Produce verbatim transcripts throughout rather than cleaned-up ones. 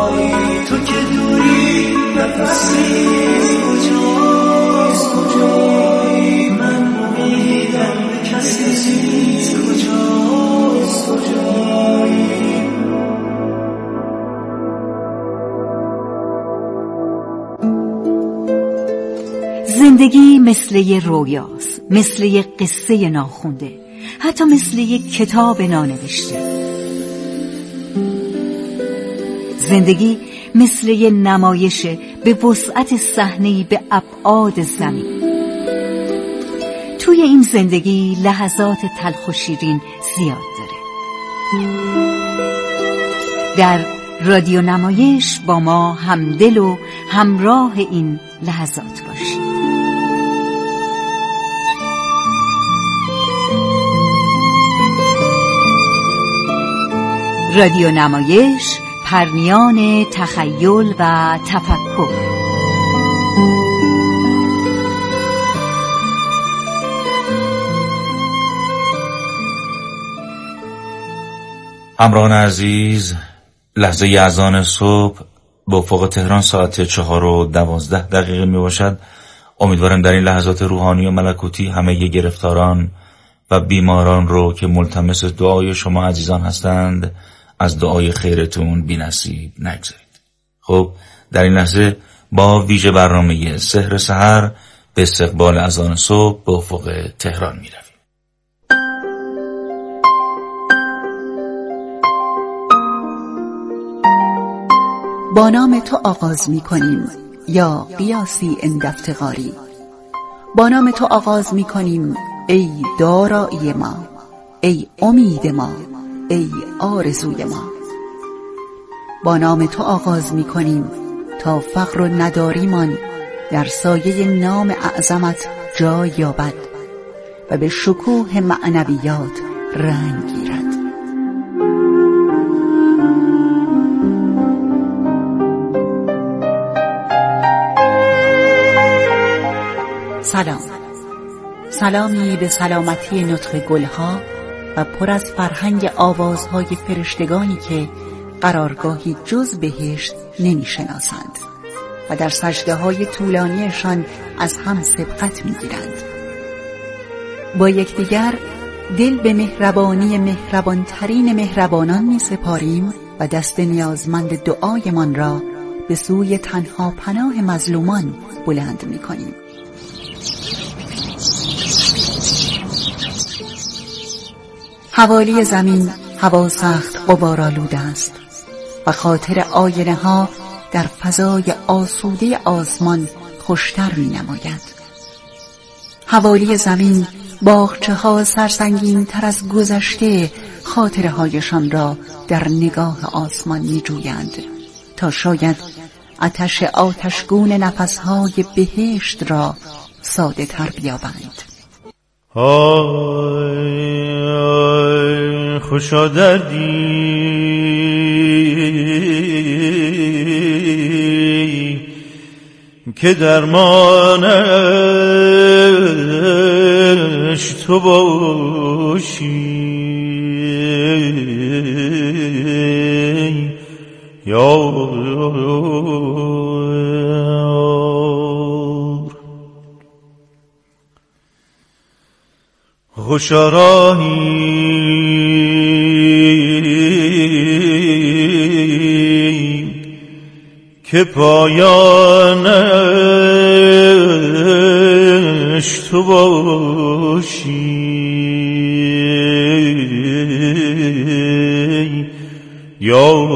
کجایی تو که دوری نفسی کجاست کجایی من امیدم به کسی نیست کجاست کجایی زندگی مثل یه رویاست، مثل یه قصه ناخونده، حتی مثل یه کتاب نانوشته. زندگی مثل یه نمایشه به وسعت صحنه‌ای به ابعاد زمین. توی این زندگی لحظات تلخ و شیرین زیاد داره. در رادیو نمایش با ما همدل و همراه این لحظات باشید. رادیو نمایش، پرنیان تخیل و تفکر. همراهان عزیز، لحظه اذان صبح به افق تهران ساعت چهار و دوازده دقیقه می باشد. امیدوارم در این لحظات روحانی و ملکوتی همه گرفتاران و بیماران رو که ملتمس دعای شما عزیزان هستند از دعای خیرتون بی نصیب نگذارید. خب در این لحظه با ویژه برنامه سحر سحر به استقبال اذان صبح به افق تهران می رویم. با نام تو آغاز می کنیم یا قیاسی اند افتقاری. با نام تو آغاز می کنیم ای دارایی ما، ای امید ما، ای آرزوی ما. با نام تو آغاز می کنیم تا فقر و نداریمان در سایه نام اعظمت جای یابد و به شکوه معنویات رنگ گیرد. سلام، سلامی به سلامتی نطق گلها و پر از فرهنگ آوازهای فرشتگانی که قرارگاهی جز بهشت نمی شناسند و در سجده های طولانیشان از هم سبقت می گیرند. با یکدیگر دل به مهربانی مهربانترین مهربانان می سپاریم و دست نیازمند دعایمان را به سوی تنها پناه مظلومان بلند می کنیم. حوالی زمین هوا سخت غبارآلود است و خاطر آینه ها در فضای آسوده آسمان خوشتر می نماید. حوالی زمین باغچه ها سرسنگین تر از گذشته خاطره هایشان را در نگاه آسمان می جویند تا شاید آتش آتشگون نفسهای بهشت را ساده تر بیابند. آی آی خوشا دردی که درمانش تو باشی یا خوشا راهی که پایانش تو باشی یا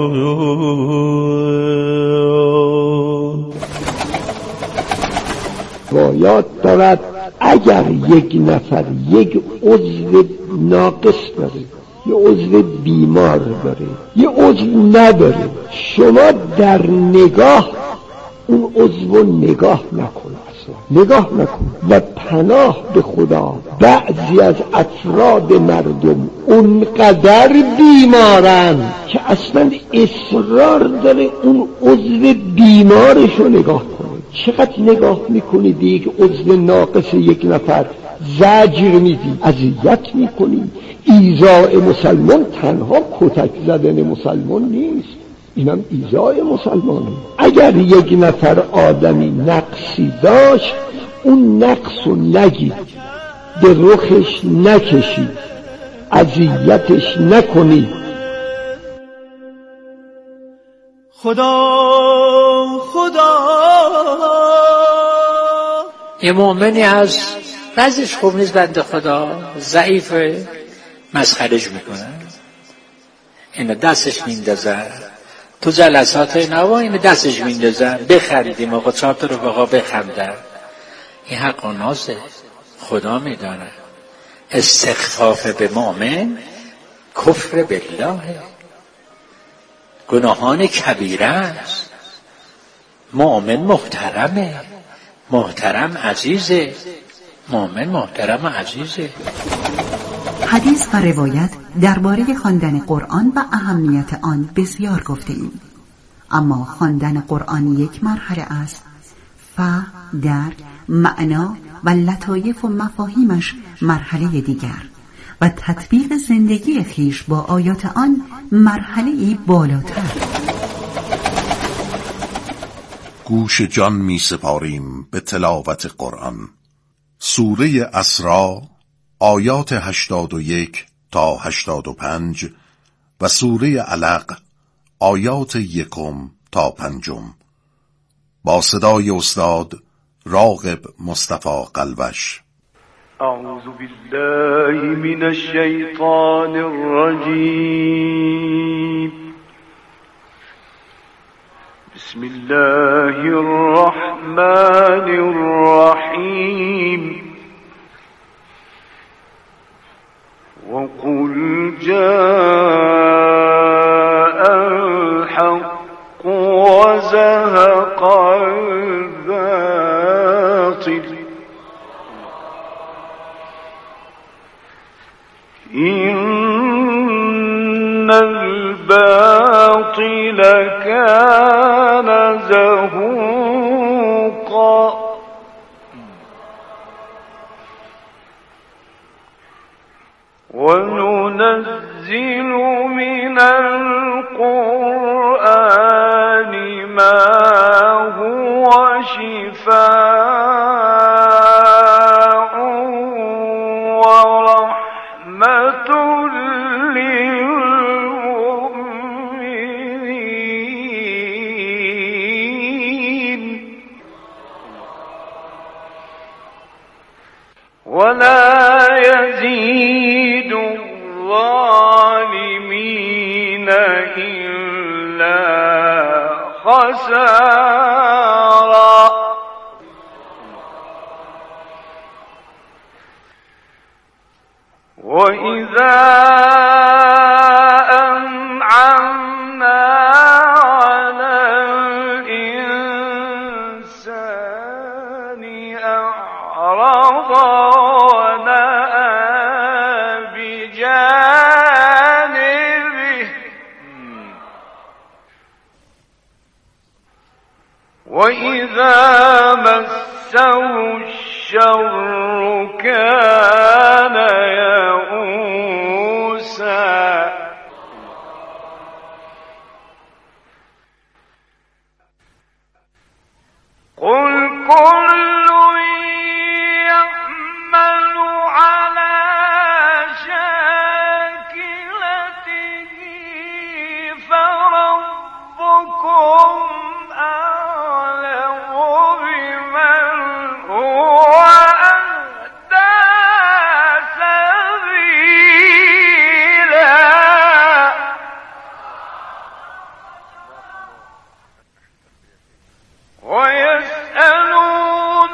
باید دارد اگر یک نفر یک عضو ناقص داره، یه عضو بیمار داره، یه عضو نداره، شما در نگاه اون عضو نگاه نکن، اصلا نگاه نکن و پناه به خدا. بعضی از افراد مردم اونقدر بیمارن که اصلا اصرار داره اون عضو بیمارش رو نگاه کنه. چقدر نگاه میکنید یک عضو ناقص یک نفر زجر میدی، اذیت میکنی. ایذاء مسلمان تنها کتک زدن مسلمان نیست، اینم ایذای مسلمانه. اگر یک نفر آدمی نقصی داشت اون نقص رو نگید، به رخش نکشید، اذیتش نکنید. خدا خدا یه مؤمنی هست بعضیش خوب نیست، بنده خدا ضعیفه، مسخرش میکنن، اینو دستش میندازن تو جلسات نوا، اینو دستش میندازن بخندیم آقا، چهار تا رفقا بخندن. این حق و نازه، خدا میدانه. استخفاف به مؤمن کفر بالله، گناهان کبیره است. مؤمن محترمه، محترم عزیزه، مؤمن محترم عزیزه. حدیث و روایت درباره خواندن قرآن و اهمیت آن بسیار گفته ایم، اما خواندن قرآن یک مرحله است، فهم، درک، معنا و لطایف و مفاهیمش مرحله دیگر و تطبیق زندگی خیش با آیات آن مرحله بالاتر. گوش جان می سپاریم به تلاوت قرآن. سوره اسراء آیات هشتاد و یک تا هشتاد و پنج و سوره علق آیات یکم تا پنجم، با صدای استاد راغب مصطفی قلوش. اعوذ بالله من الشیطان الرجیم. بسم الله الرحمن الرحیم. وقل جاء الحق وزهق الباطل إن الباطل كان زهوقا وننزل من القرآن ما هو شفاء ورحمة للمؤمنين ولا يزيد الظالمين إلا خسارا. وإذا أنعمنا على الإنسان أعرض وإذا مسه الشر كان يئوسا. قل كل يعمل على شاكلته فربكم ويسألون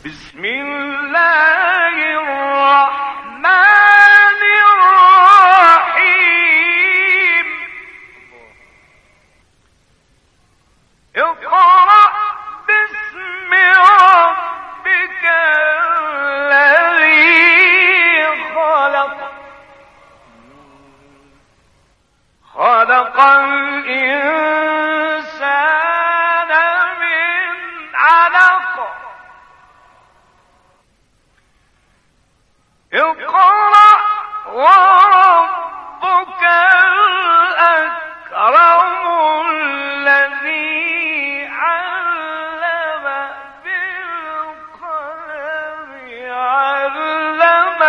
بسم الله الرحمن الرحيم اقرأ باسم ربك الذي خلق خلق الإنسان من علق اقرأ وربك الأكرم الذي علم بالقلم علم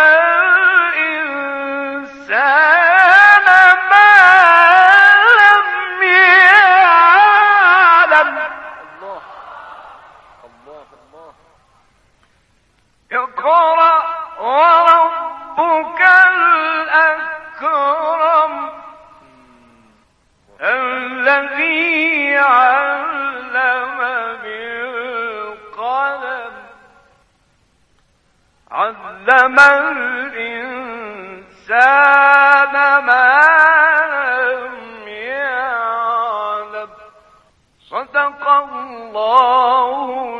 الإنسان ما لم يعلم اقرأ وربك الأكرم الذي علم بالقلم علم الإنسان ما لم يعلم صدق الله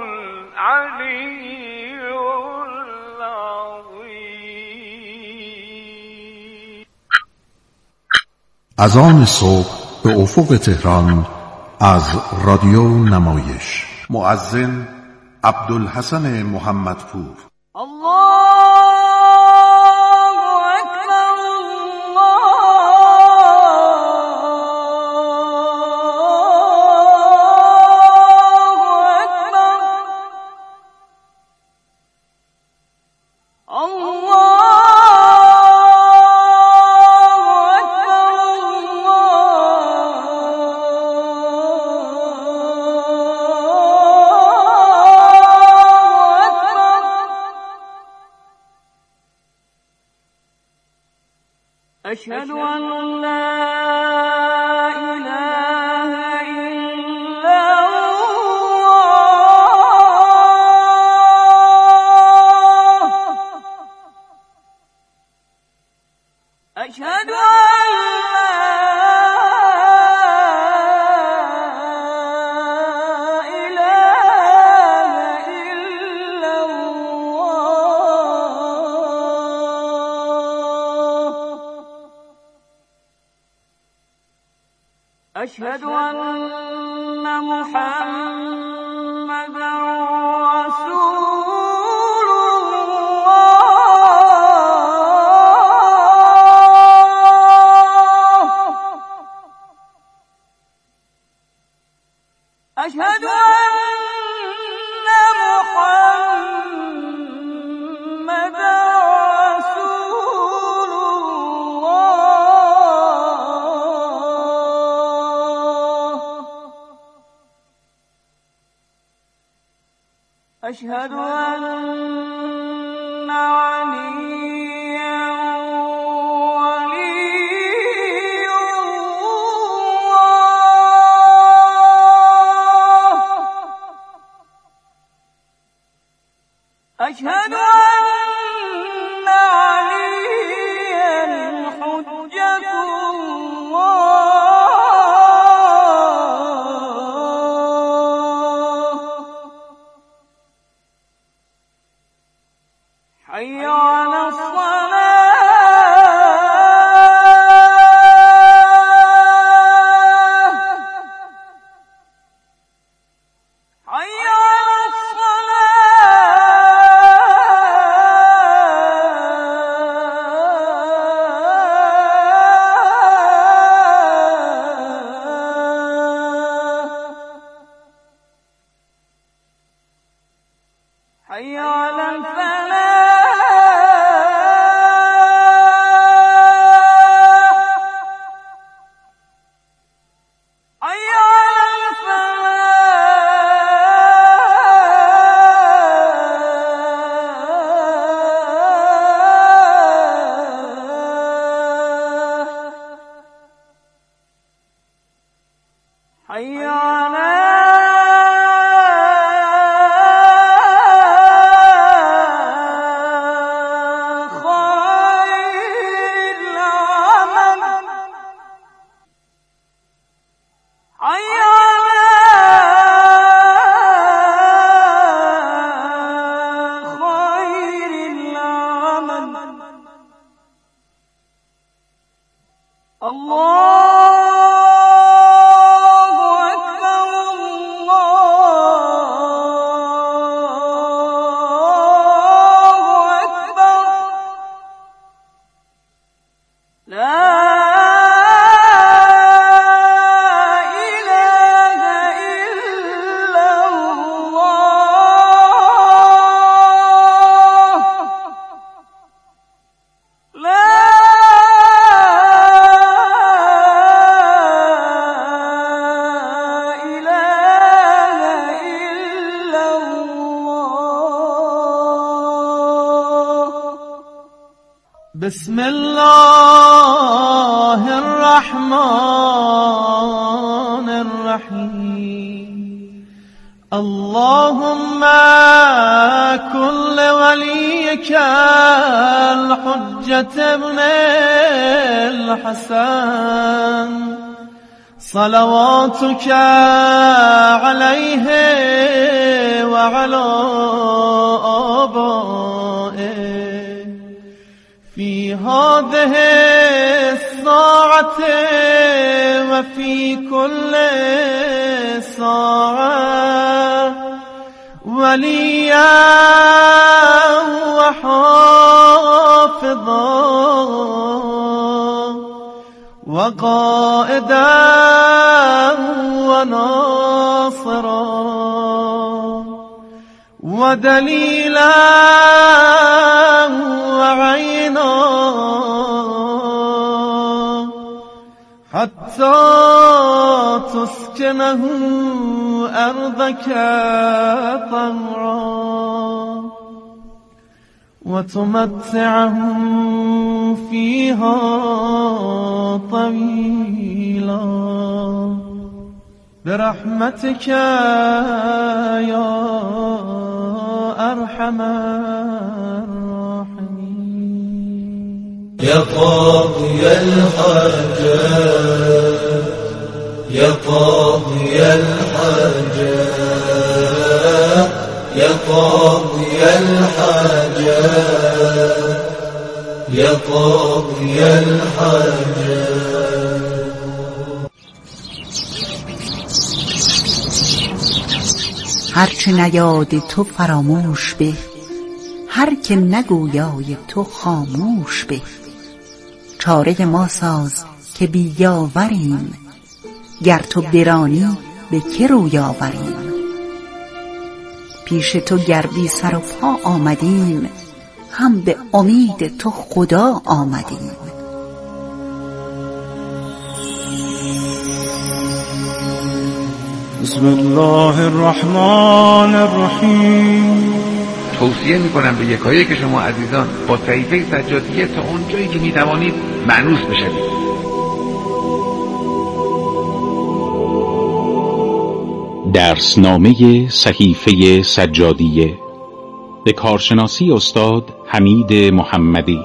العلي العظيم. اذان صبح به افق تهران از رادیو نمایش. مؤذن عبدالحسن محمدپور. أشهد أن لا إله إلا الله أشهد أن أشهد أن محمدا رسول الله أشهد أن محمدا رسول الله أشهد أن عليا ولي الله أشهد أن عليا حجة الله حي على الصلاة حي على الصلاة حي على الفلاح حي على الفلاح حي على بسم الله الرحمن الرحیم اللهم كل وليك الحجة ابن الحسن صلواتك عليه وعلى آبائه في هذه الساعة وفي كل ساعة وليا وحافظا وقائدا وناصرا ودليلا وعينا حتى تسكنه أرضك طوعا وتمتعه فيها طويلا برحمتك يا أرحم الراحمين يا قاضي الحاجات يا قاضي الحاجات يا قاضي الحاجات يا قاضي الحاجات هرچه نیاد تو فراموش به، هر که نگویای تو خاموش به. چاره ما ساز که بیاوریم، گر تو برانی به که روی آوریم. پیش تو گر بی سر و پا آمدیم، هم به امید تو خدا آمدیم. بسم الله الرحمن الرحیم. توصیه میکنم به یکایک که شما عزیزان با صحیفه سجادیه تا اونجایی که میتوانید مأنوس بشوید. درسنامه صحیفه سجادیه به کارشناسی استاد حمید محمدی.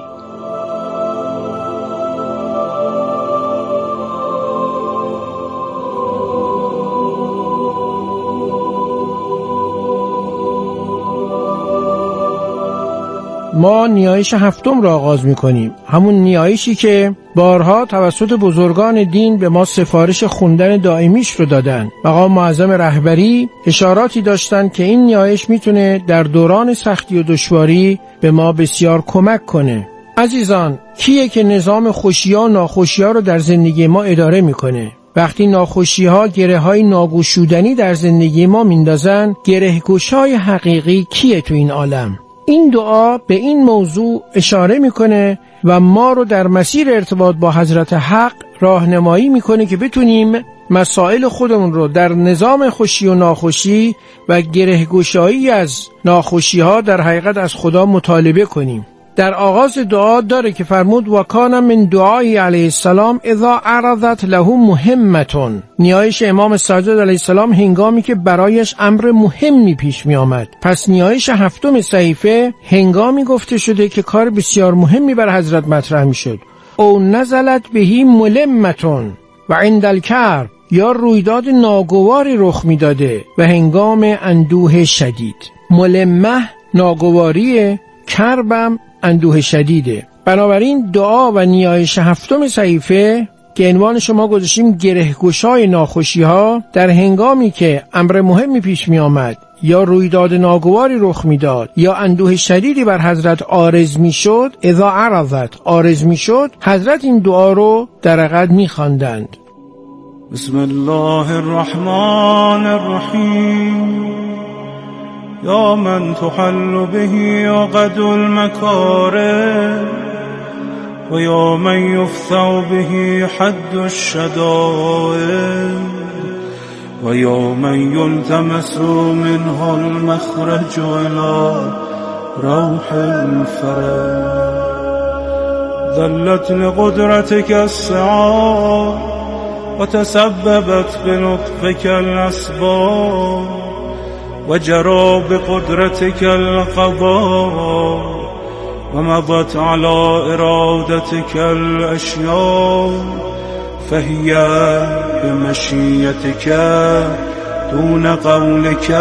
ما نیایش هفتم را آغاز می‌کنیم، همون نیایشی که بارها توسط بزرگان دین به ما سفارش خوندن دائمیش رو دادن. مقام معظم رهبری اشاراتی داشتن که این نیایش میتونه در دوران سختی و دشواری به ما بسیار کمک کنه. عزیزان، کیه که نظام خوشی‌ها و ناخوشی‌ها رو در زندگی ما اداره میکنه؟ وقتی ناخوشی‌ها گره‌های ناگشودنی در زندگی ما میندازن، گره‌گشای حقیقی کیه تو این عالم؟ این دعا به این موضوع اشاره میکنه و ما رو در مسیر ارتباط با حضرت حق راهنمایی میکنه که بتونیم مسائل خودمون رو در نظام خوشی و ناخوشی و گره‌گشایی از ناخوشی ها در حقیقت از خدا مطالبه کنیم. در آغاز دعا داره که فرمود و کان من دعای علیه السلام اذا عرضت له مهمتون. نیایش امام سجاد علیه السلام هنگامی که برایش امر مهمی پیش می آمد. پس نیایش هفتم صحیفه هنگامی گفته شده که کار بسیار مهمی بر حضرت مطرح می شد. او نزلت بهی ملمتون و عند الکرب، یا رویداد ناگواری رخ می داده و هنگام اندوه شدید. ملمه ناگواریه، کربم اندوه شدیده. بنابراین دعا و نیایش هفتم صحیفه که عنوان شما گذاشتیم گره‌گشای ناخوشی ها، در هنگامی که امر مهمی پیش می آمد یا رویداد ناگواری رخ می داد یا اندوه شدیدی بر حضرت عارض می شد، اذا عرضت عارض می شد، حضرت این دعا رو در حقیقت می خواندند. بسم الله الرحمن الرحیم. یا من تحل به عقد المکاره و یا من یفتح به حد الشدائد و یا من یلتمس منه المخرج الى روح الفرج ذلت لقدرتك السعاد وتسببت بلطفك الأسباب وجرى بقدرتك القضاء ومضت على إرادتك الأشياء فهي بمشيتك دون قولك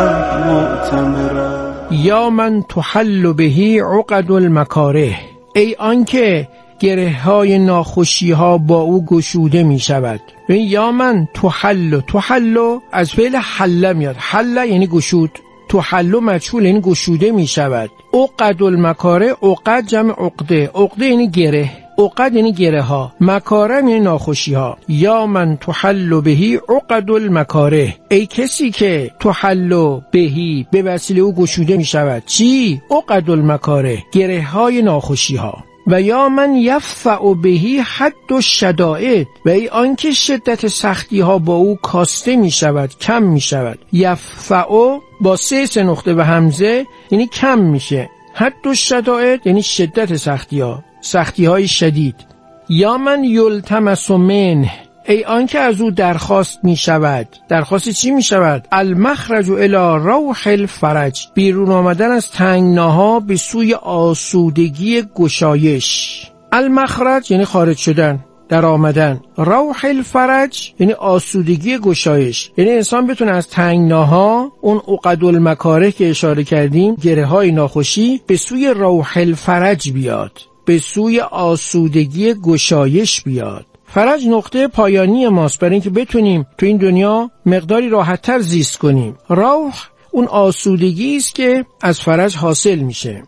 مؤتمرة. یا من تحل بهی عقد المکاره، ای آنکه گره های ناخوشی ها با او گشوده می شود. یا من تحل، تحل از فعل حل میاد، حل یعنی گشود، تحل مجهول یعنی گشوده می شود. عقد المکاره، عقد جمع عقده، عقده یعنی گره، عقد یعنی گره ها، مکاره یعنی ناخوشی ها. یا من تحل بهی عقد المکاره، ای کسی که تحل بهی به وسیله او گشوده می شود چی؟ عقد المکاره، گره های ناخوشی ها. و یا من یفع بهی حد الشدائد، و ای آنکه شدت سختی ها با او کاسته می شود، کم می شود. یفع با سه سه نقطه و همزه یعنی کم میشه. حد الشدائد یعنی شدت سختی ها، سختی های شدید. یا من یلتمس منه، ای آنکه از او درخواست می شود. درخواست چی می شود؟ المخرج الی روح الفرج، بیرون آمدن از تنگناها به سوی آسودگی گشایش. المخرج یعنی خارج شدن، در آمدن. روح الفرج یعنی آسودگی گشایش، یعنی انسان بتونه از تنگناها، اون عقد المکاره که اشاره کردیم، گره های ناخوشی، به سوی روح الفرج بیاد، به سوی آسودگی گشایش بیاد. فرج نقطه پایانی ماست برای اینکه بتونیم تو این دنیا مقداری راحت‌تر زیست کنیم. روح اون آسودگی است که از فرج حاصل میشه.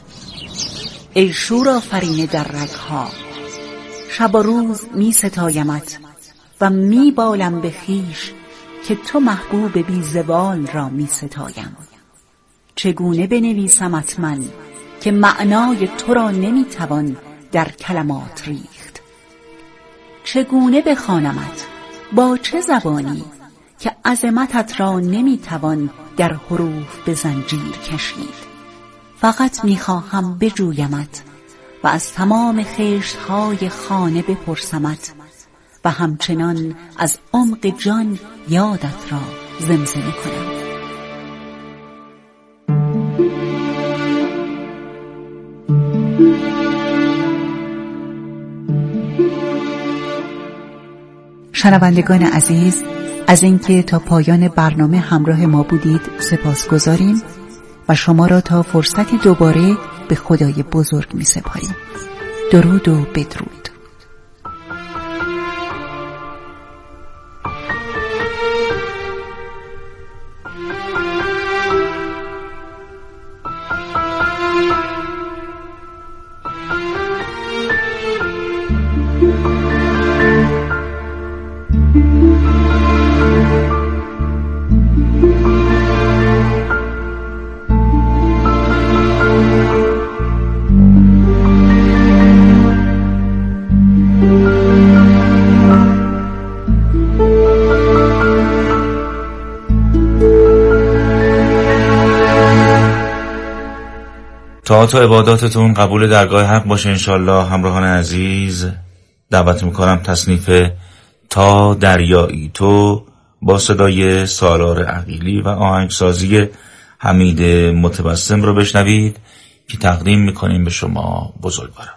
ای شور آفرین در رگ‌ها، شب و روز می ستایمت و می بالم به خیش که تو محبوب بی زوال را می ستایم. چگونه بنویسمت من که معنای تو را نمی توان در کلمات ریخت؟ چگونه بخوانمت با چه زبانی که عظمتت را نمی توان در حروف به زنجیر کشید؟ فقط می خواهم بجویمت و از تمام خشت‌های خانه بپرسمت و همچنان از عمق جان یادت را زمزمه کنم. شنوندگان عزیز، از اینکه تا پایان برنامه همراه ما بودید سپاسگزاریم و شما را تا فرصتی دوباره به خدای بزرگ می سپاریم. درود و بدرود. طاعات و عباداتتون قبول درگاه حق باشه انشالله. همراهان عزیز، دعوت میکنم تصنیف تا دریایی تو با صدای سالار عقیلی و آهنگسازی حمید متبسم رو بشنوید که تقدیم میکنیم به شما بزرگواران.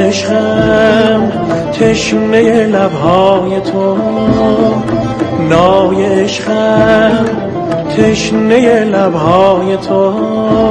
عشقم تشنه لبهای تو، نای عشقم تشنه لبهای تو.